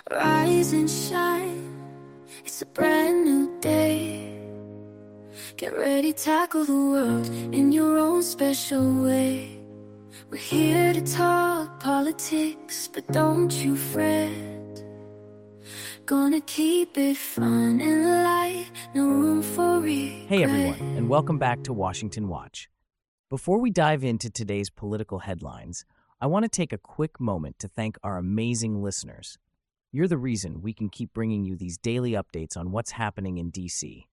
Rise and shine, it's a brand new day. Get ready, tackle the world in your own special way. We're here to talk politics, but don't you fret. Gonna keep it fun and light, no room for regret. Hey everyone, and welcome back to Washington Watch. Before we dive into today's political headlines, I want to take a quick moment to thank our amazing listeners. You're the reason we can keep bringing you these daily updates on what's happening in D.C.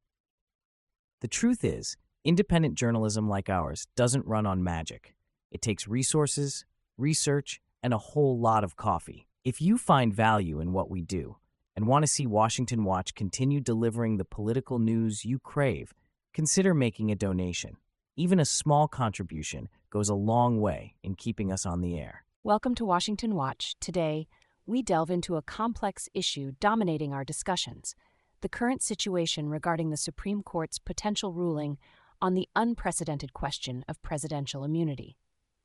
The truth is, independent journalism like ours doesn't run on magic. It takes resources, research, and a whole lot of coffee. If you find value in what we do and want to see Washington Watch continue delivering the political news you crave, consider making a donation. Even a small contribution goes a long way in keeping us on the air. Welcome to Washington Watch. Today, we delve into a complex issue dominating our discussions: the current situation regarding the Supreme Court's potential ruling on the unprecedented question of presidential immunity.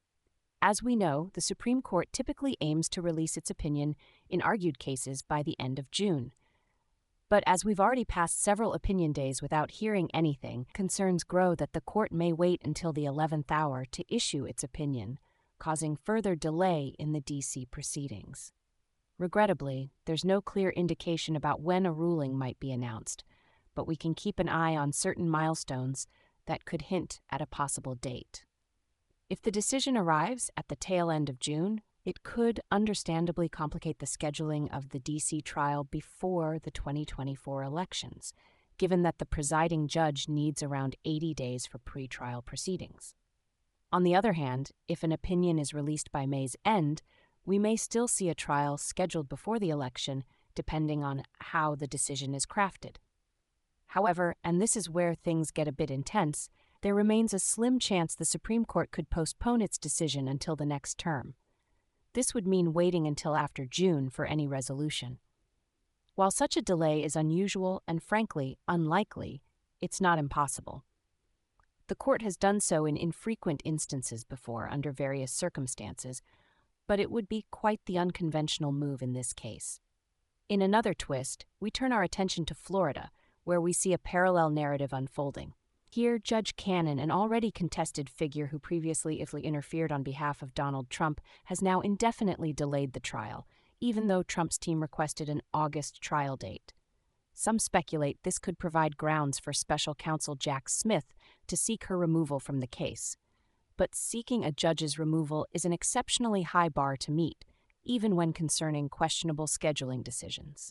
As we know, the Supreme Court typically aims to release its opinion in argued cases by the end of June. But as we've already passed several opinion days without hearing anything, concerns grow that the court may wait until the 11th hour to issue its opinion, causing further delay in the D.C. proceedings. Regrettably, there's no clear indication about when a ruling might be announced, but we can keep an eye on certain milestones that could hint at a possible date. If the decision arrives at the tail end of June, it could understandably complicate the scheduling of the D.C. trial before the 2024 elections, given that the presiding judge needs around 80 days for pretrial proceedings. On the other hand, if an opinion is released by May's end, we may still see a trial scheduled before the election, depending on how the decision is crafted. However, and this is where things get a bit intense, there remains a slim chance the Supreme Court could postpone its decision until the next term. This would mean waiting until after June for any resolution. While such a delay is unusual and frankly unlikely, it's not impossible. The court has done so in infrequent instances before under various circumstances, but it would be quite the unconventional move in this case. In another twist, we turn our attention to Florida, where we see a parallel narrative unfolding. Here, Judge Cannon, an already contested figure who previously interfered on behalf of Donald Trump, has now indefinitely delayed the trial, even though Trump's team requested an August trial date. Some speculate this could provide grounds for special counsel Jack Smith to seek her removal from the case. But seeking a judge's removal is an exceptionally high bar to meet, even when concerning questionable scheduling decisions.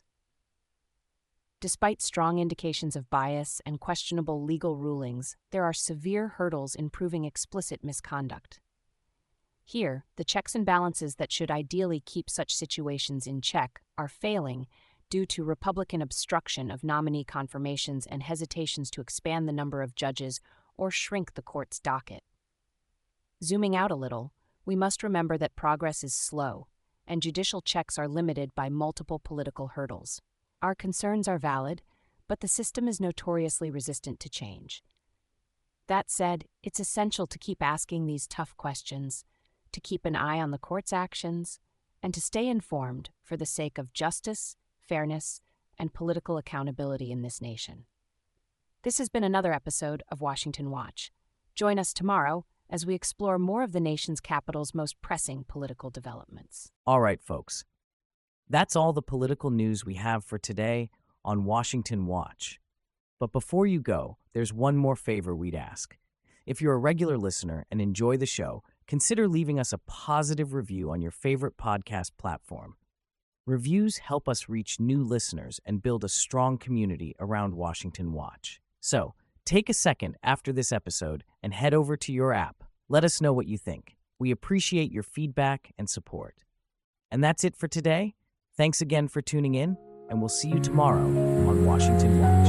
Despite strong indications of bias and questionable legal rulings, there are severe hurdles in proving explicit misconduct. Here, the checks and balances that should ideally keep such situations in check are failing due to Republican obstruction of nominee confirmations and hesitations to expand the number of judges or shrink the court's docket. Zooming out a little, we must remember that progress is slow, and judicial checks are limited by multiple political hurdles. Our concerns are valid, but the system is notoriously resistant to change. That said, it's essential to keep asking these tough questions, to keep an eye on the court's actions, and to stay informed for the sake of justice, fairness, and political accountability in this nation. This has been another episode of Washington Watch. Join us tomorrow as we explore more of the nation's capital's most pressing political developments. All right, folks. That's all the political news we have for today on Washington Watch. But before you go, there's one more favor we'd ask. If you're a regular listener and enjoy the show, consider leaving us a positive review on your favorite podcast platform. Reviews help us reach new listeners and build a strong community around Washington Watch. So, take a second after this episode and head over to your app. Let us know what you think. We appreciate your feedback and support. And that's it for today. Thanks again for tuning in, and we'll see you tomorrow on Washington Watch.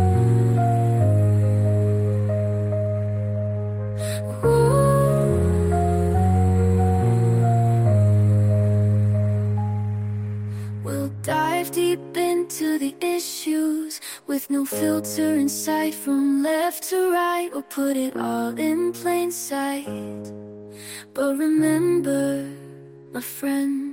We'll dive deep into the issues with no filter in sight, from left to right. We'll put it all in plain sight. But remember, my friend,